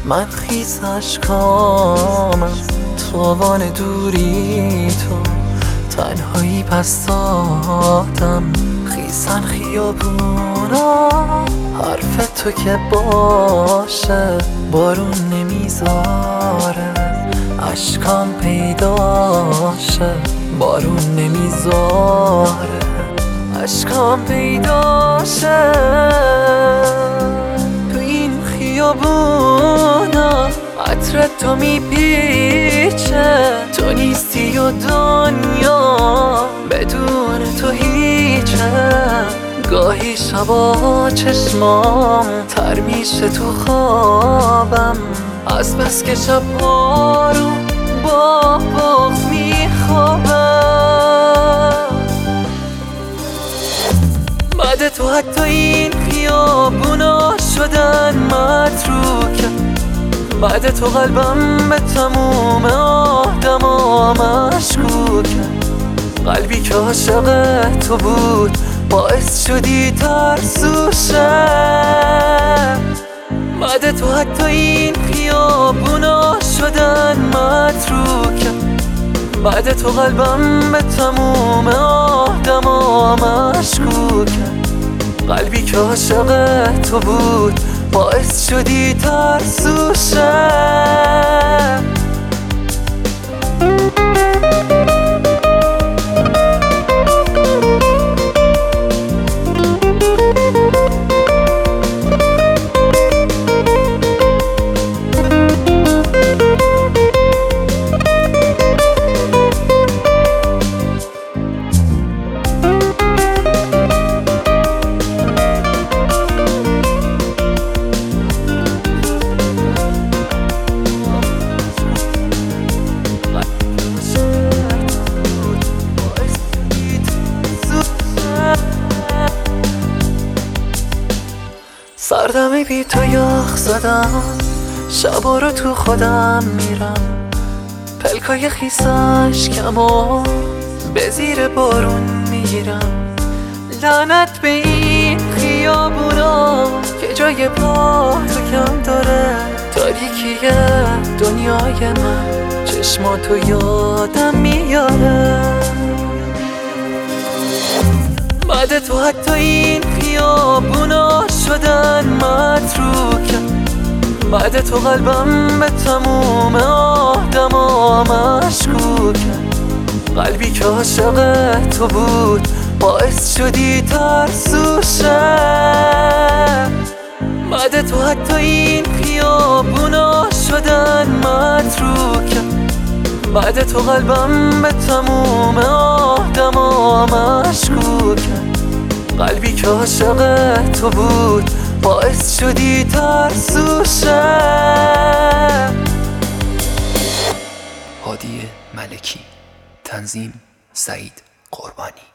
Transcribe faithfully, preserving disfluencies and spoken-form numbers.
من خیس اشکامم توان دوری تو، تنهایی پس دادم خیسن خیابونا. حرف تو که باشه بارون نمیذاره، اشکام پیداشه بارون نمیذاره، اشکام پیداشه تو این خیابونا. عطر تو میپیچه، تو نیستی و دنیا بدون تو هیچه. گاهی شبا چشمام تر میشه تو خوابم، از بس که شبها رو با بغض میخوابم. بعد تو حتی این خیابونا شدن متروکه، بعد تو قلبم به تموم آدما مشکوکه. قلبی که عاشق تو بود باعث شدی ترسو شه. بعد تو حتی این خیابونا شدن متروکه، بعد تو قلبم به تموم آدما مشکوکه. قلبی که عاشق تو بود باعث شدی ترسو شه. سردمی بی تو یخ زدم، شبا رو تو خودم میرم. پلکای خیسش کم و به زیر بارون میگیرم. لعنت به این خیابونا که جای پا تو کم داره. تاریکی دنیای من چشماتو یادم میاره. بعد تو حتی این خیابونا شدن متروکه، بعد تو قلبم به تموم آدما مشکوکه. قلبی که عاشق تو بود باعث شدی ترسو شه. بعد تو حتی این خیابونا شدن متروکه، بعد تو قلبم به تموم آدما مشکوکه. قلبی که عاشق تو بود باعث شدی ترسو شه. هادی ملکی، تنظیم سعید قربانی.